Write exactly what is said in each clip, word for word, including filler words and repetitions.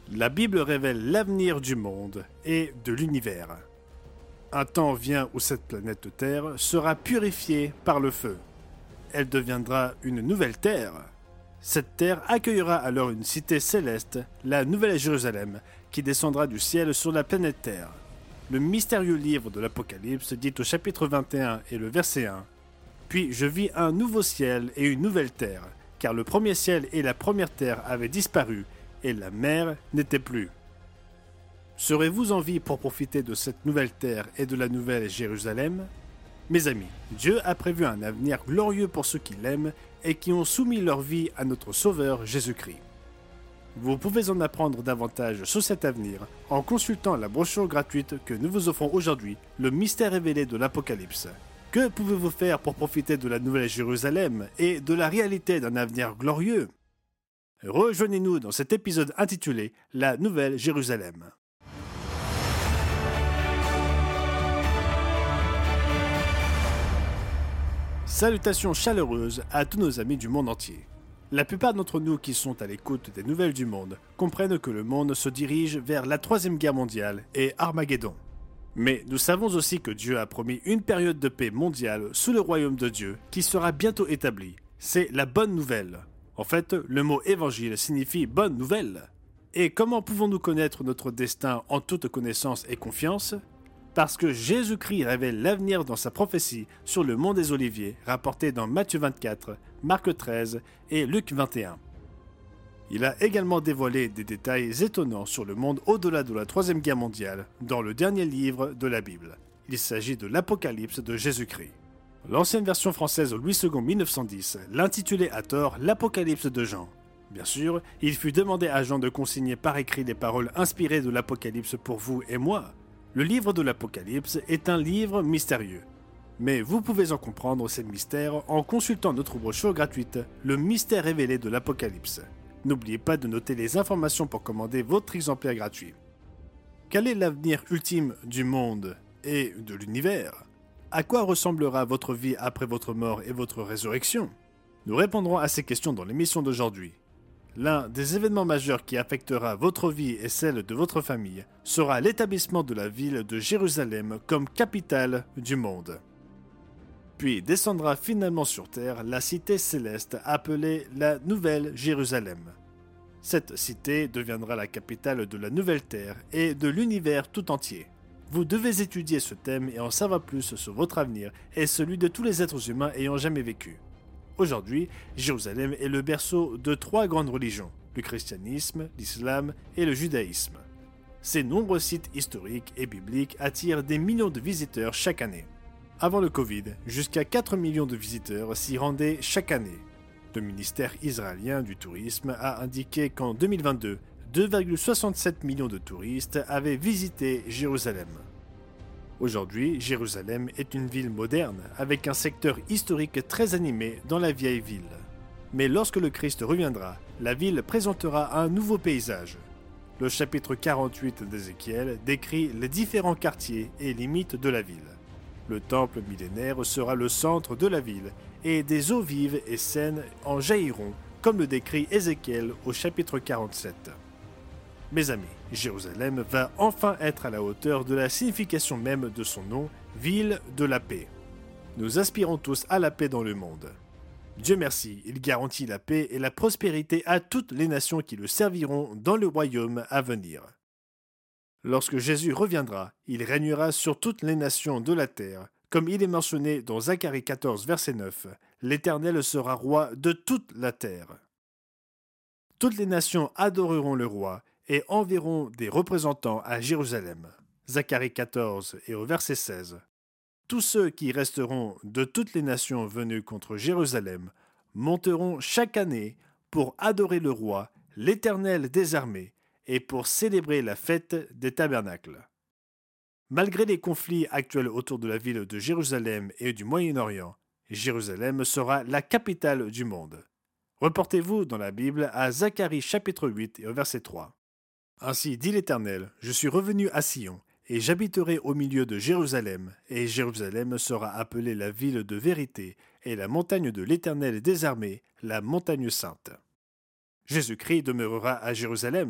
La Bible révèle l'avenir du monde et de l'univers. Un temps vient où cette planète Terre sera purifiée par le feu. Elle deviendra une nouvelle Terre. Cette Terre accueillera alors une cité céleste, la Nouvelle Jérusalem, qui descendra du ciel sur la planète Terre. Le mystérieux livre de l'Apocalypse dit au chapitre vingt et un et le verset un « Puis je vis un nouveau ciel et une nouvelle terre, car le premier ciel et la première terre avaient disparu, et la mer n'était plus. » Serez-vous en vie pour profiter de cette nouvelle terre et de la nouvelle Jérusalem ? Mes amis, Dieu a prévu un avenir glorieux pour ceux qui l'aiment et qui ont soumis leur vie à notre Sauveur Jésus-Christ. Vous pouvez en apprendre davantage sur cet avenir en consultant la brochure gratuite que nous vous offrons aujourd'hui, le mystère révélé de l'Apocalypse. Que pouvez-vous faire pour profiter de la Nouvelle Jérusalem et de la réalité d'un avenir glorieux ? Rejoignez-nous dans cet épisode intitulé « La Nouvelle Jérusalem ». Salutations chaleureuses à tous nos amis du monde entier. La plupart d'entre nous qui sont à l'écoute des nouvelles du monde comprennent que le monde se dirige vers la troisième guerre mondiale et Armageddon. Mais nous savons aussi que Dieu a promis une période de paix mondiale sous le royaume de Dieu qui sera bientôt établie. C'est la bonne nouvelle. En fait, le mot évangile signifie bonne nouvelle. Et comment pouvons-nous connaître notre destin en toute connaissance et confiance ? Parce que Jésus-Christ révèle l'avenir dans sa prophétie sur le mont des Oliviers, rapportée dans Matthieu vingt-quatre, Marc treize et Luc vingt et un. Il a également dévoilé des détails étonnants sur le monde au-delà de la Troisième Guerre mondiale dans le dernier livre de la Bible. Il s'agit de l'Apocalypse de Jésus-Christ. L'ancienne version française Louis second mille neuf cent dix l'intitulait à tort l'Apocalypse de Jean. Bien sûr, il fut demandé à Jean de consigner par écrit les paroles inspirées de l'Apocalypse pour vous et moi. Le livre de l'Apocalypse est un livre mystérieux. Mais vous pouvez en comprendre ces mystères en consultant notre brochure gratuite « Le mystère révélé de l'Apocalypse ». N'oubliez pas de noter les informations pour commander votre exemplaire gratuit. Quel est l'avenir ultime du monde et de l'univers ? À quoi ressemblera votre vie après votre mort et votre résurrection ? Nous répondrons à ces questions dans l'émission d'aujourd'hui. L'un des événements majeurs qui affectera votre vie et celle de votre famille sera l'établissement de la ville de Jérusalem comme capitale du monde. Puis descendra finalement sur terre la cité céleste appelée la Nouvelle Jérusalem. Cette cité deviendra la capitale de la nouvelle terre et de l'univers tout entier. Vous devez étudier ce thème et en savoir plus sur votre avenir et celui de tous les êtres humains ayant jamais vécu. Aujourd'hui, Jérusalem est le berceau de trois grandes religions, le christianisme, l'islam et le judaïsme. Ces nombreux sites historiques et bibliques attirent des millions de visiteurs chaque année. Avant le Covid, jusqu'à quatre millions de visiteurs s'y rendaient chaque année. Le ministère israélien du tourisme a indiqué qu'en deux mille vingt-deux, deux virgule soixante-sept millions de touristes avaient visité Jérusalem. Aujourd'hui, Jérusalem est une ville moderne, avec un secteur historique très animé dans la vieille ville. Mais lorsque le Christ reviendra, la ville présentera un nouveau paysage. Le chapitre quarante-huit d'Ézéchiel décrit les différents quartiers et limites de la ville. Le temple millénaire sera le centre de la ville, et des eaux vives et saines en jailliront, comme le décrit Ézéchiel au chapitre quarante-sept. Mes amis, Jérusalem va enfin être à la hauteur de la signification même de son nom, ville de la paix. Nous aspirons tous à la paix dans le monde. Dieu merci, il garantit la paix et la prospérité à toutes les nations qui le serviront dans le royaume à venir. Lorsque Jésus reviendra, il régnera sur toutes les nations de la terre, comme il est mentionné dans Zacharie quatorze, verset neuf, « L'Éternel sera roi de toute la terre. » Toutes les nations adoreront le roi et enverront des représentants à Jérusalem. Zacharie quatorze et au verset seize. Tous ceux qui resteront de toutes les nations venues contre Jérusalem monteront chaque année pour adorer le roi, l'Éternel des armées, et pour célébrer la fête des tabernacles. Malgré les conflits actuels autour de la ville de Jérusalem et du Moyen-Orient, Jérusalem sera la capitale du monde. Reportez-vous dans la Bible à Zacharie chapitre huit et au verset trois. Ainsi dit l'Éternel, je suis revenu à Sion, et j'habiterai au milieu de Jérusalem, et Jérusalem sera appelée la ville de vérité, et la montagne de l'Éternel des armées, la montagne sainte. Jésus-Christ demeurera à Jérusalem.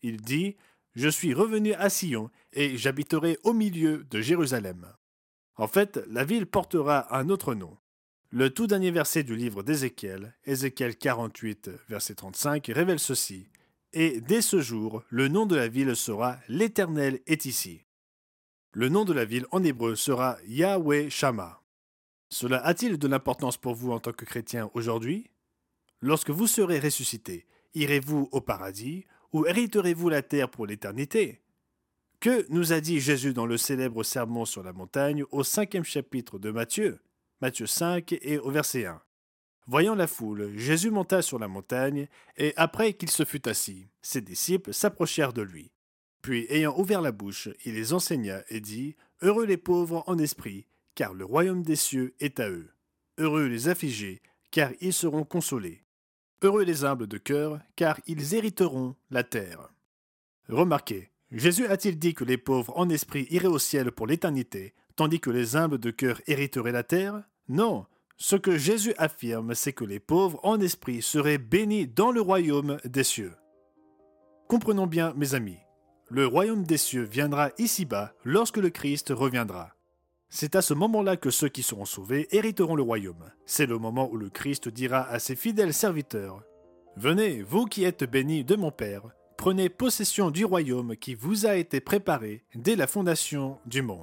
Il dit « Je suis revenu à Sion et j'habiterai au milieu de Jérusalem ». En fait, la ville portera un autre nom. Le tout dernier verset du livre d'Ézéchiel, Ézéchiel quarante-huit, verset trente-cinq, révèle ceci. « Et dès ce jour, le nom de la ville sera « L'Éternel est ici ». Le nom de la ville en hébreu sera « Yahweh Shama ». Cela a-t-il de l'importance pour vous en tant que chrétien aujourd'hui? Lorsque vous serez ressuscité, irez-vous au paradis ou hériterez-vous la terre pour l'éternité? Que nous a dit Jésus dans le célèbre sermon sur la montagne au cinquième chapitre de Matthieu, Matthieu cinq et au verset un. Voyant la foule, Jésus monta sur la montagne, et après qu'il se fut assis, ses disciples s'approchèrent de lui. Puis, ayant ouvert la bouche, il les enseigna et dit « Heureux les pauvres en esprit, car le royaume des cieux est à eux. Heureux les affligés, car ils seront consolés. Heureux les humbles de cœur, car ils hériteront la terre. » Remarquez, Jésus a-t-il dit que les pauvres en esprit iraient au ciel pour l'éternité, tandis que les humbles de cœur hériteraient la terre? Non. Ce que Jésus affirme, c'est que les pauvres en esprit seraient bénis dans le royaume des cieux. Comprenons bien, mes amis, le royaume des cieux viendra ici-bas lorsque le Christ reviendra. C'est à ce moment-là que ceux qui seront sauvés hériteront le royaume. C'est le moment où le Christ dira à ses fidèles serviteurs « Venez, vous qui êtes bénis de mon Père, prenez possession du royaume qui vous a été préparé dès la fondation du monde. »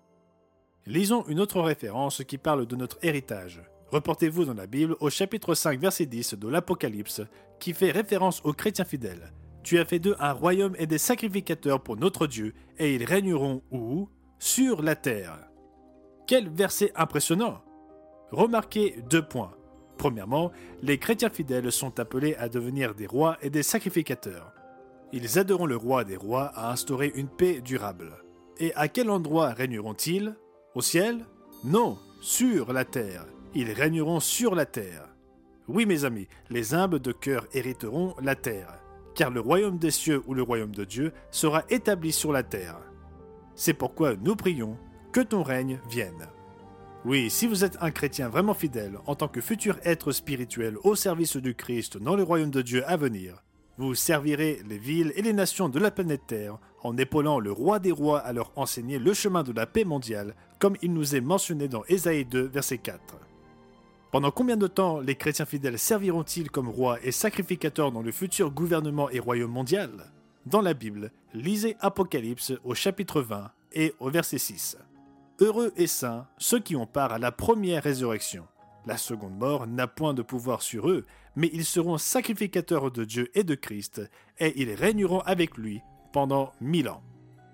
Lisons une autre référence qui parle de notre héritage. Reportez-vous dans la Bible au chapitre cinq, verset dix de l'Apocalypse, qui fait référence aux chrétiens fidèles. « Tu as fait d'eux un royaume et des sacrificateurs pour notre Dieu, et ils régneront où? Sur la terre. » Quel verset impressionnant! Remarquez deux points. Premièrement, les chrétiens fidèles sont appelés à devenir des rois et des sacrificateurs. Ils aideront le roi des rois à instaurer une paix durable. Et à quel endroit régneront-ils? Au ciel? Non, sur la terre. Ils régneront sur la terre. Oui, mes amis, les humbles de cœur hériteront la terre, car le royaume des cieux ou le royaume de Dieu sera établi sur la terre. C'est pourquoi nous prions que ton règne vienne. Oui, si vous êtes un chrétien vraiment fidèle en tant que futur être spirituel au service du Christ dans le royaume de Dieu à venir, vous servirez les villes et les nations de la planète Terre en épaulant le roi des rois à leur enseigner le chemin de la paix mondiale, comme il nous est mentionné dans Ésaïe deux, verset quatre. Pendant combien de temps les chrétiens fidèles serviront-ils comme rois et sacrificateurs dans le futur gouvernement et royaume mondial? Dans la Bible, lisez Apocalypse au chapitre vingt et au verset six. Heureux et saints ceux qui ont part à la première résurrection. La seconde mort n'a point de pouvoir sur eux, mais ils seront sacrificateurs de Dieu et de Christ, et ils régneront avec lui pendant mille ans.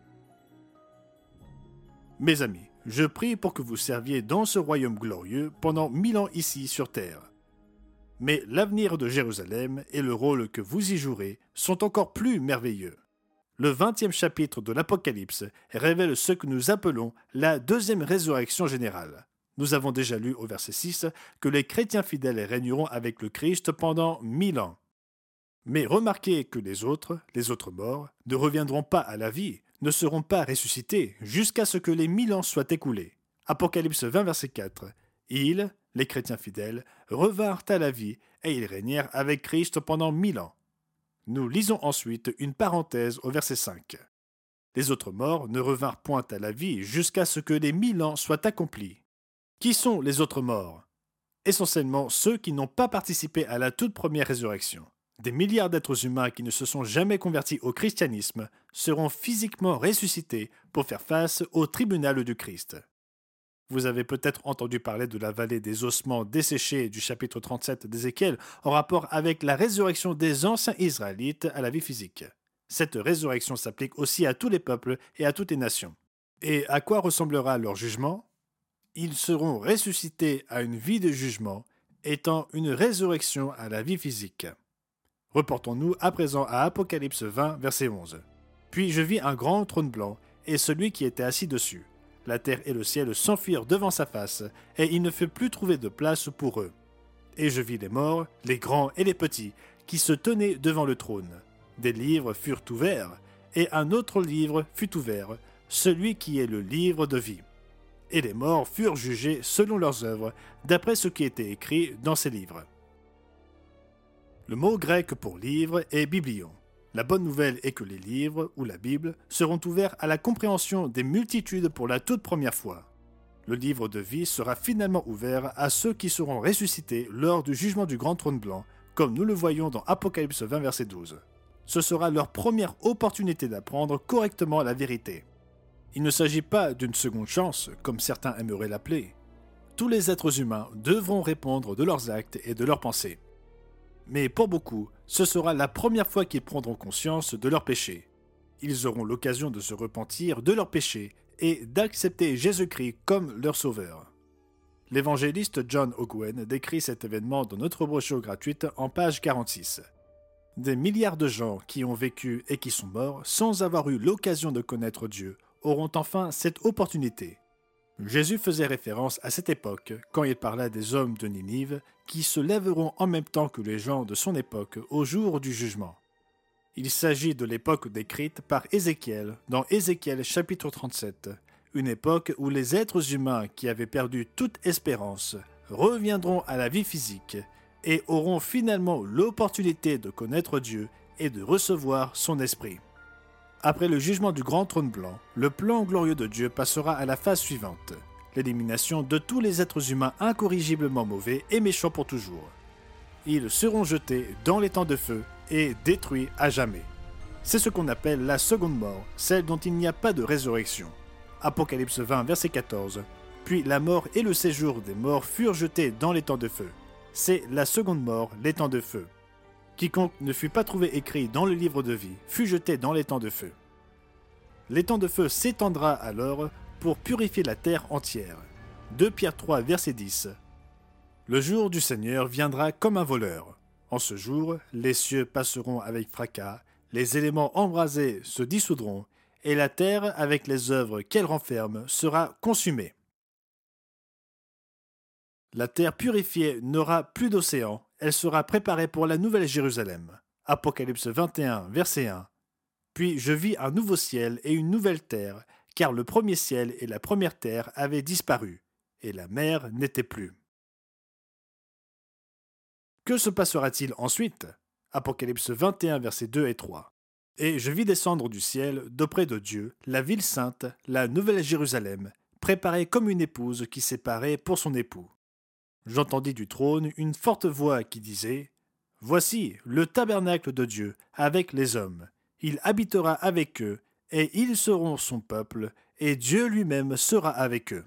Mes amis, je prie pour que vous serviez dans ce royaume glorieux pendant mille ans ici sur terre. Mais l'avenir de Jérusalem et le rôle que vous y jouerez sont encore plus merveilleux. Le vingtième chapitre de l'Apocalypse révèle ce que nous appelons la deuxième résurrection générale. Nous avons déjà lu au verset six que les chrétiens fidèles régneront avec le Christ pendant mille ans. Mais remarquez que les autres, les autres morts, ne reviendront pas à la vie, ne seront pas ressuscités jusqu'à ce que les mille ans soient écoulés. Apocalypse vingt, verset quatre. Ils, les chrétiens fidèles, revinrent à la vie et ils régnèrent avec Christ pendant mille ans. Nous lisons ensuite une parenthèse au verset cinq. Les autres morts ne revinrent point à la vie jusqu'à ce que les mille ans soient accomplis. Qui sont les autres morts? Essentiellement ceux qui n'ont pas participé à la toute première résurrection. Des milliards d'êtres humains qui ne se sont jamais convertis au christianisme seront physiquement ressuscités pour faire face au tribunal du Christ. Vous avez peut-être entendu parler de la vallée des ossements desséchés du chapitre trente-sept d'Ézéchiel en rapport avec la résurrection des anciens Israélites à la vie physique. Cette résurrection s'applique aussi à tous les peuples et à toutes les nations. Et à quoi ressemblera leur jugement? Ils seront ressuscités à une vie de jugement, étant une résurrection à la vie physique. Reportons-nous à présent à Apocalypse vingt, verset onze. Puis je vis un grand trône blanc, et celui qui était assis dessus. La terre et le ciel s'enfuirent devant sa face, et il ne fut plus trouvé de place pour eux. Et je vis les morts, les grands et les petits, qui se tenaient devant le trône. Des livres furent ouverts, et un autre livre fut ouvert, celui qui est le livre de vie. Et les morts furent jugés selon leurs œuvres, d'après ce qui était écrit dans ces livres. Le mot grec pour livre est biblion. La bonne nouvelle est que les livres, ou la Bible, seront ouverts à la compréhension des multitudes pour la toute première fois. Le livre de vie sera finalement ouvert à ceux qui seront ressuscités lors du jugement du grand trône blanc, comme nous le voyons dans Apocalypse vingt, verset douze. Ce sera leur première opportunité d'apprendre correctement la vérité. Il ne s'agit pas d'une seconde chance, comme certains aimeraient l'appeler. Tous les êtres humains devront répondre de leurs actes et de leurs pensées. Mais pour beaucoup, ce sera la première fois qu'ils prendront conscience de leurs péchés. Ils auront l'occasion de se repentir de leurs péchés et d'accepter Jésus-Christ comme leur sauveur. L'évangéliste John Ogwen décrit cet événement dans notre brochure gratuite en page quarante-six. Des milliards de gens qui ont vécu et qui sont morts sans avoir eu l'occasion de connaître Dieu auront enfin cette opportunité. Jésus faisait référence à cette époque quand il parla des hommes de Ninive qui se lèveront en même temps que les gens de son époque au jour du jugement. Il s'agit de l'époque décrite par Ézéchiel dans Ézéchiel chapitre trente-sept, une époque où les êtres humains qui avaient perdu toute espérance reviendront à la vie physique et auront finalement l'opportunité de connaître Dieu et de recevoir son esprit. Après le jugement du grand trône blanc, le plan glorieux de Dieu passera à la phase suivante, l'élimination de tous les êtres humains incorrigiblement mauvais et méchants pour toujours. Ils seront jetés dans les temps de feu et détruits à jamais. C'est ce qu'on appelle la seconde mort, celle dont il n'y a pas de résurrection. Apocalypse vingt, verset quatorze. Puis la mort et le séjour des morts furent jetés dans les temps de feu. C'est la seconde mort, les temps de feu. Quiconque ne fut pas trouvé écrit dans le livre de vie fut jeté dans les temps de feu. L'étang de feu s'étendra alors pour purifier la terre entière. deux Pierre trois, verset dix. Le jour du Seigneur viendra comme un voleur. En ce jour, les cieux passeront avec fracas, les éléments embrasés se dissoudront, et la terre, avec les œuvres qu'elle renferme, sera consumée. La terre purifiée n'aura plus d'océan, elle sera préparée pour la nouvelle Jérusalem. Apocalypse vingt et un, verset un. Puis je vis un nouveau ciel et une nouvelle terre, car le premier ciel et la première terre avaient disparu, et la mer n'était plus. Que se passera-t-il ensuite? Apocalypse vingt et un, versets deux et trois. Et je vis descendre du ciel, d'auprès de Dieu, la ville sainte, la nouvelle Jérusalem, préparée comme une épouse qui s'est parée pour son époux. J'entendis du trône une forte voix qui disait « Voici le tabernacle de Dieu avec les hommes. Il habitera avec eux, et ils seront son peuple, et Dieu lui-même sera avec eux. »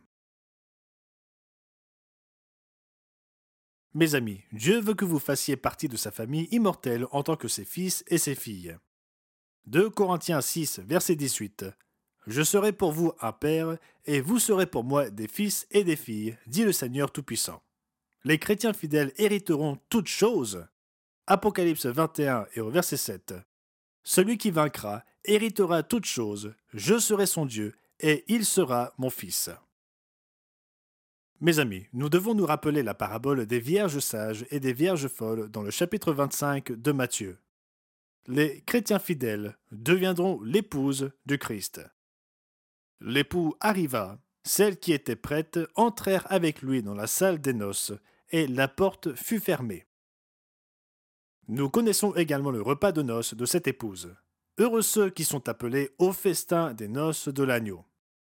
Mes amis, Dieu veut que vous fassiez partie de sa famille immortelle en tant que ses fils et ses filles. deux Corinthiens six, verset dix-huit. « Je serai pour vous un père, et vous serez pour moi des fils et des filles, dit le Seigneur Tout-Puissant. » Les chrétiens fidèles hériteront toutes choses. Apocalypse vingt et un et au verset sept. « Celui qui vaincra héritera toutes choses, je serai son Dieu, et il sera mon fils. » Mes amis, nous devons nous rappeler la parabole des vierges sages et des vierges folles dans le chapitre vingt-cinq de Matthieu. Les chrétiens fidèles deviendront l'épouse du Christ. L'époux arriva, celles qui étaient prêtes entrèrent avec lui dans la salle des noces, et la porte fut fermée. Nous connaissons également le repas de noces de cette épouse. Heureux ceux qui sont appelés au festin des noces de l'agneau.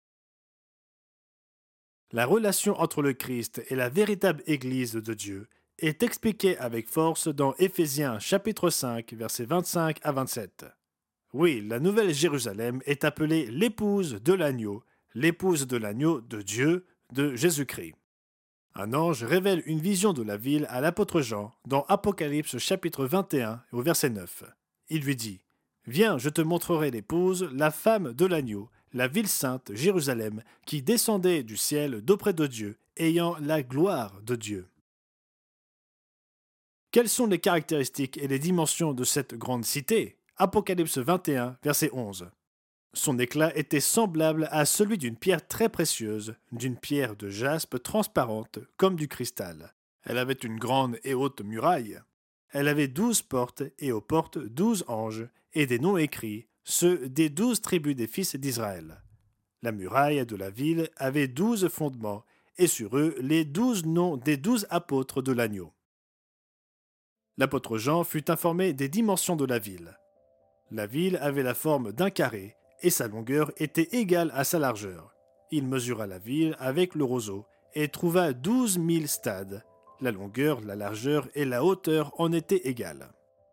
La relation entre le Christ et la véritable Église de Dieu est expliquée avec force dans Éphésiens chapitre cinq, versets vingt-cinq à vingt-sept. Oui, la nouvelle Jérusalem est appelée l'épouse de l'agneau, l'épouse de l'agneau de Dieu, de Jésus-Christ. Un ange révèle une vision de la ville à l'apôtre Jean dans Apocalypse chapitre vingt et un au verset neuf. Il lui dit « Viens, je te montrerai l'épouse, la femme de l'agneau, la ville sainte, Jérusalem, qui descendait du ciel d'auprès de Dieu, ayant la gloire de Dieu. » Quelles sont les caractéristiques et les dimensions de cette grande cité? Apocalypse vingt et un, verset onze. Son éclat était semblable à celui d'une pierre très précieuse, d'une pierre de jaspe transparente comme du cristal. Elle avait une grande et haute muraille. Elle avait douze portes, et aux portes douze anges, et des noms écrits, ceux des douze tribus des fils d'Israël. La muraille de la ville avait douze fondements, et sur eux les douze noms des douze apôtres de l'agneau. L'apôtre Jean fut informé des dimensions de la ville. La ville avait la forme d'un carré et sa longueur était égale à sa largeur. Il mesura la ville avec le roseau et trouva douze mille stades. La longueur, la largeur et la hauteur en étaient égales.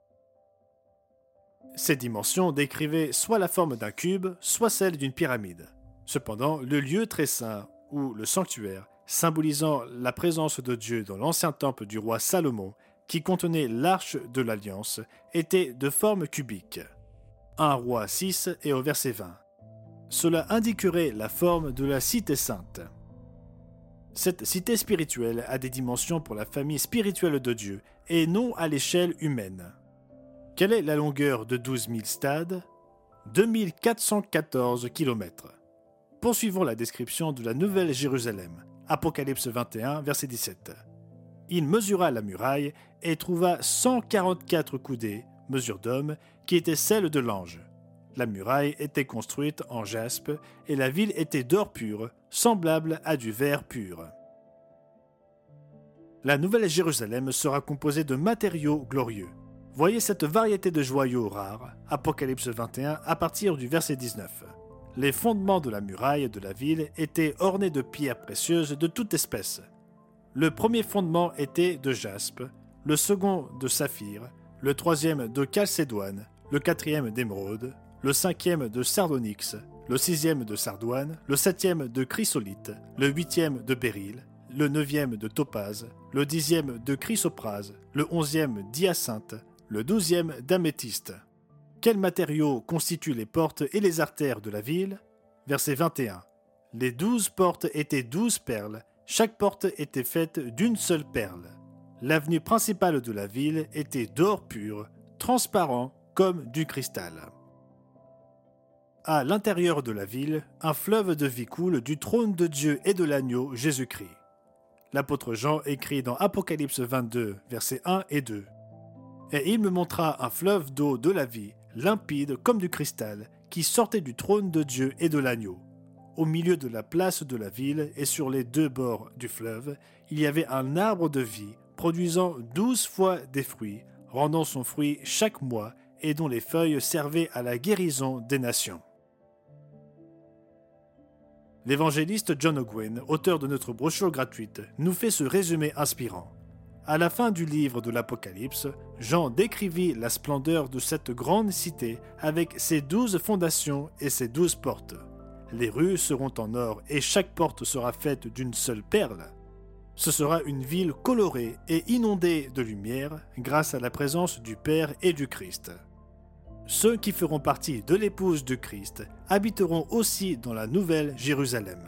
Ces dimensions décrivaient soit la forme d'un cube, soit celle d'une pyramide. Cependant, le lieu très saint, ou le sanctuaire, symbolisant la présence de Dieu dans l'ancien temple du roi Salomon, qui contenait l'arche de l'Alliance, était de forme cubique. un Roi six et au verset vingt. Cela indiquerait la forme de la cité sainte. Cette cité spirituelle a des dimensions pour la famille spirituelle de Dieu et non à l'échelle humaine. Quelle est la longueur de douze mille stades? deux mille quatre cent quatorze kilomètres. Poursuivons la description de la Nouvelle Jérusalem. Apocalypse vingt et un, verset dix-sept. Il mesura la muraille et trouva cent quarante-quatre coudées, mesure d'homme, qui était celle de l'ange. La muraille était construite en jaspe et la ville était d'or pur, semblable à du verre pur. La Nouvelle Jérusalem sera composée de matériaux glorieux. Voyez cette variété de joyaux rares, Apocalypse vingt et un, à partir du verset dix-neuf. Les fondements de la muraille de la ville étaient ornés de pierres précieuses de toute espèce. Le premier fondement était de jaspe, le second de saphir, le troisième de chalcédoine, le quatrième d'émeraude, le cinquième de sardonyx, le sixième de sardoine, le septième de chrysolite, le huitième de béryl, le neuvième de topaze, le dixième de chrysoprase, le onzième d'hyacinthe, le douzième d'améthyste. Quels matériaux constituent les portes et les artères de la ville? Verset vingt et un. Les douze portes étaient douze perles, chaque porte était faite d'une seule perle. L'avenue principale de la ville était d'or pur, transparent comme du cristal. À l'intérieur de la ville, un fleuve de vie coule du trône de Dieu et de l'agneau Jésus-Christ. L'apôtre Jean écrit dans Apocalypse vingt-deux, versets un et deux. Et il me montra un fleuve d'eau de la vie, limpide comme du cristal, qui sortait du trône de Dieu et de l'agneau. Au milieu de la place de la ville et sur les deux bords du fleuve, il y avait un arbre de vie, produisant douze fois des fruits, rendant son fruit chaque mois et dont les feuilles servaient à la guérison des nations. L'évangéliste John Ogwyn, auteur de notre brochure gratuite, nous fait ce résumé inspirant. À la fin du livre de l'Apocalypse, Jean décrivit la splendeur de cette grande cité avec ses douze fondations et ses douze portes. Les rues seront en or et chaque porte sera faite d'une seule perle. Ce sera une ville colorée et inondée de lumière grâce à la présence du Père et du Christ. Ceux qui feront partie de l'épouse du Christ habiteront aussi dans la Nouvelle Jérusalem.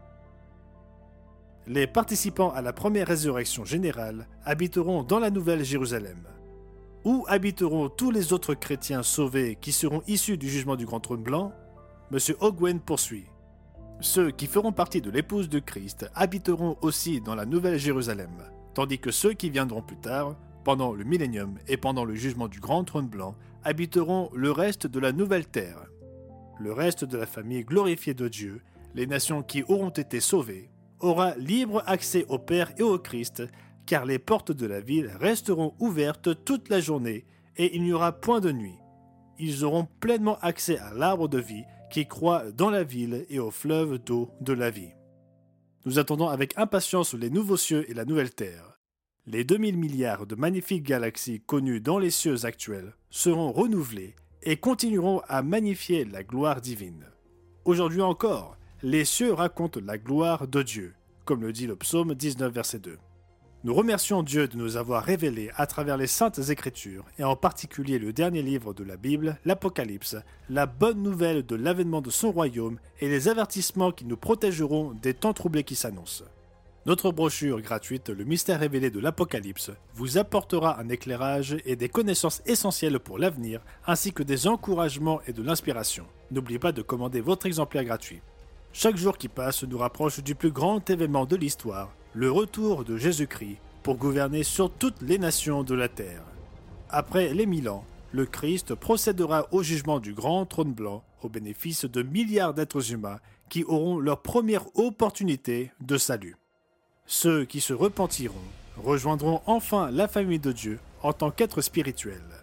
Les participants à la première résurrection générale habiteront dans la Nouvelle Jérusalem. Où habiteront tous les autres chrétiens sauvés qui seront issus du jugement du Grand Trône Blanc? M. Ogwyn poursuit. Ceux qui feront partie de l'épouse de Christ habiteront aussi dans la Nouvelle Jérusalem, tandis que ceux qui viendront plus tard, pendant le millénium et pendant le jugement du Grand Trône Blanc, habiteront le reste de la nouvelle terre. Le reste de la famille glorifiée de Dieu, les nations qui auront été sauvées, aura libre accès au Père et au Christ, car les portes de la ville resteront ouvertes toute la journée et il n'y aura point de nuit. Ils auront pleinement accès à l'arbre de vie qui croît dans la ville et au fleuve d'eau de la vie. Nous attendons avec impatience les nouveaux cieux et la nouvelle terre. Les deux mille milliards de magnifiques galaxies connues dans les cieux actuels seront renouvelées et continueront à magnifier la gloire divine. Aujourd'hui encore, les cieux racontent la gloire de Dieu, comme le dit le psaume dix-neuf, verset deux. Nous remercions Dieu de nous avoir révélé à travers les Saintes Écritures, et en particulier le dernier livre de la Bible, l'Apocalypse, la bonne nouvelle de l'avènement de son royaume et les avertissements qui nous protégeront des temps troublés qui s'annoncent. Notre brochure gratuite, Le mystère révélé de l'Apocalypse, vous apportera un éclairage et des connaissances essentielles pour l'avenir, ainsi que des encouragements et de l'inspiration. N'oubliez pas de commander votre exemplaire gratuit. Chaque jour qui passe nous rapproche du plus grand événement de l'histoire, le retour de Jésus-Christ pour gouverner sur toutes les nations de la terre. Après les mille ans, le Christ procédera au jugement du grand trône blanc au bénéfice de milliards d'êtres humains qui auront leur première opportunité de salut. Ceux qui se repentiront rejoindront enfin la famille de Dieu en tant qu'êtres spirituels.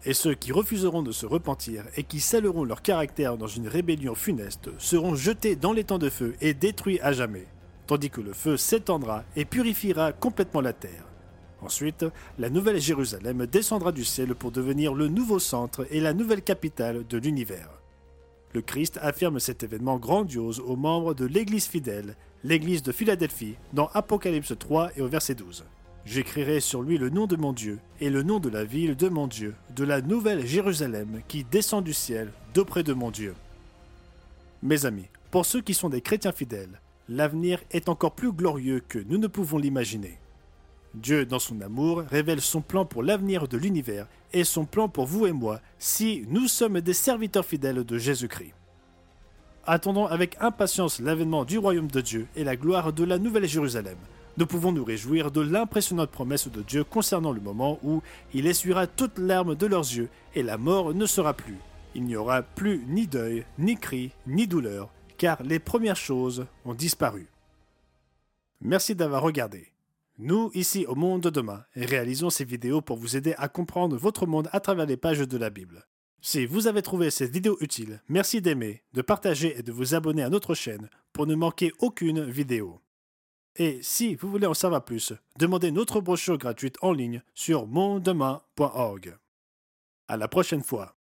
Et ceux qui refuseront de se repentir et qui scelleront leur caractère dans une rébellion funeste seront jetés dans les temps de feu et détruits à jamais, tandis que le feu s'étendra et purifiera complètement la terre. Ensuite, la nouvelle Jérusalem descendra du ciel pour devenir le nouveau centre et la nouvelle capitale de l'univers. Le Christ affirme cet événement grandiose aux membres de l'Église fidèle, l'Église de Philadelphie, dans Apocalypse trois et au verset douze. J'écrirai sur lui le nom de mon Dieu et le nom de la ville de mon Dieu, de la nouvelle Jérusalem qui descend du ciel d'auprès de mon Dieu. Mes amis, pour ceux qui sont des chrétiens fidèles, l'avenir est encore plus glorieux que nous ne pouvons l'imaginer. Dieu, dans son amour, révèle son plan pour l'avenir de l'univers et son plan pour vous et moi si nous sommes des serviteurs fidèles de Jésus-Christ. Attendons avec impatience l'avènement du royaume de Dieu et la gloire de la nouvelle Jérusalem. Nous pouvons nous réjouir de l'impressionnante promesse de Dieu concernant le moment où il essuiera toutes larmes de leurs yeux et la mort ne sera plus. Il n'y aura plus ni deuil, ni cri, ni douleur, car les premières choses ont disparu. Merci d'avoir regardé. Nous, ici au Monde de Demain, réalisons ces vidéos pour vous aider à comprendre votre monde à travers les pages de la Bible. Si vous avez trouvé cette vidéo utile, merci d'aimer, de partager et de vous abonner à notre chaîne pour ne manquer aucune vidéo. Et si vous voulez en savoir plus, demandez notre brochure gratuite en ligne sur mondedemain point org. À la prochaine fois.